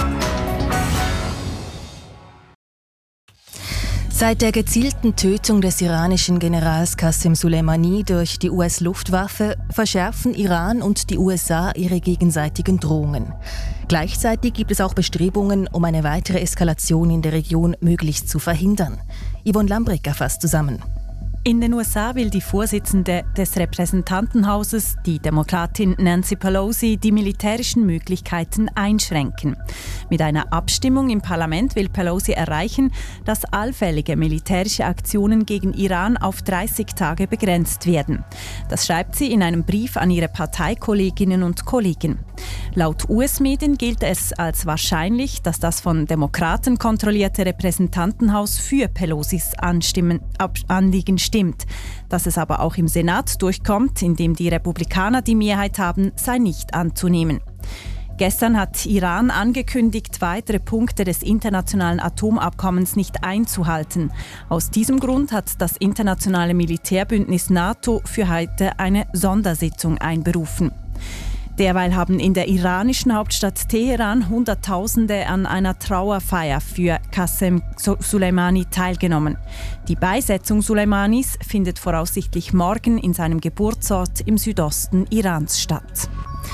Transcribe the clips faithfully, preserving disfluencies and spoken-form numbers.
Seit der gezielten Tötung des iranischen Generals Qasem Soleimani durch die U S-Luftwaffe verschärfen Iran und die U S A ihre gegenseitigen Drohungen. Gleichzeitig gibt es auch Bestrebungen, um eine weitere Eskalation in der Region möglichst zu verhindern. Yvonne Lambrecker fasst zusammen. In den U S A will die Vorsitzende des Repräsentantenhauses, die Demokratin Nancy Pelosi, die militärischen Möglichkeiten einschränken. Mit einer Abstimmung im Parlament will Pelosi erreichen, dass allfällige militärische Aktionen gegen Iran auf dreißig Tage begrenzt werden. Das schreibt sie in einem Brief an ihre Parteikolleginnen und Kollegen. Laut U S-Medien gilt es als wahrscheinlich, dass das von Demokraten kontrollierte Repräsentantenhaus für Pelosis Anstimmen, Ab- Anliegen stimmt. Dass es aber auch im Senat durchkommt, in dem die Republikaner die Mehrheit haben, sei nicht anzunehmen. Gestern hat Iran angekündigt, weitere Punkte des internationalen Atomabkommens nicht einzuhalten. Aus diesem Grund hat das internationale Militärbündnis NATO für heute eine Sondersitzung einberufen. Derweil haben in der iranischen Hauptstadt Teheran Hunderttausende an einer Trauerfeier für Qasem Soleimani teilgenommen. Die Beisetzung Soleimanis findet voraussichtlich morgen in seinem Geburtsort im Südosten Irans statt.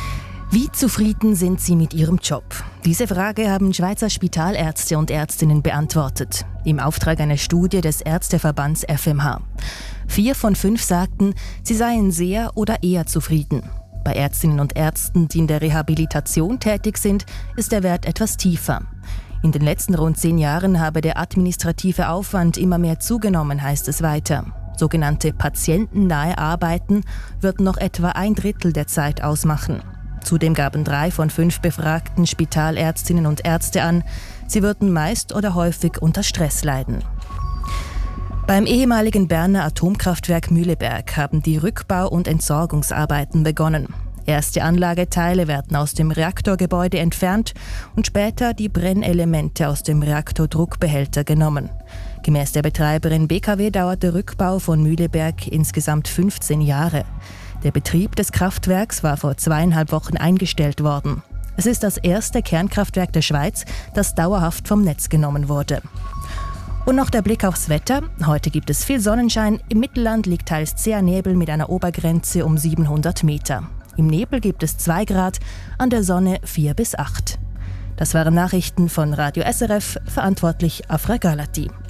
Wie zufrieden sind Sie mit Ihrem Job? Diese Frage haben Schweizer Spitalärzte und Ärztinnen beantwortet, im Auftrag einer Studie des Ärzteverbands F M H. Vier von fünf sagten, sie seien sehr oder eher zufrieden. Bei Ärztinnen und Ärzten, die in der Rehabilitation tätig sind, ist der Wert etwas tiefer. In den letzten rund zehn Jahren habe der administrative Aufwand immer mehr zugenommen, heißt es weiter. Sogenannte patientennahe Arbeiten würden noch etwa ein Drittel der Zeit ausmachen. Zudem gaben drei von fünf befragten Spitalärztinnen und Ärzte an, sie würden meist oder häufig unter Stress leiden. Beim ehemaligen Berner Atomkraftwerk Mühleberg haben die Rückbau- und Entsorgungsarbeiten begonnen. Erste Anlageteile werden aus dem Reaktorgebäude entfernt und später die Brennelemente aus dem Reaktordruckbehälter genommen. Gemäß der Betreiberin B K W dauert der Rückbau von Mühleberg insgesamt fünfzehn Jahre. Der Betrieb des Kraftwerks war vor zweieinhalb Wochen eingestellt worden. Es ist das erste Kernkraftwerk der Schweiz, das dauerhaft vom Netz genommen wurde. Und noch der Blick aufs Wetter. Heute gibt es viel Sonnenschein. Im Mittelland liegt teils zäher Nebel mit einer Obergrenze um siebenhundert Meter. Im Nebel gibt es zwei Grad, an der Sonne vier bis acht. Das waren Nachrichten von Radio S R F, verantwortlich Afra Galati.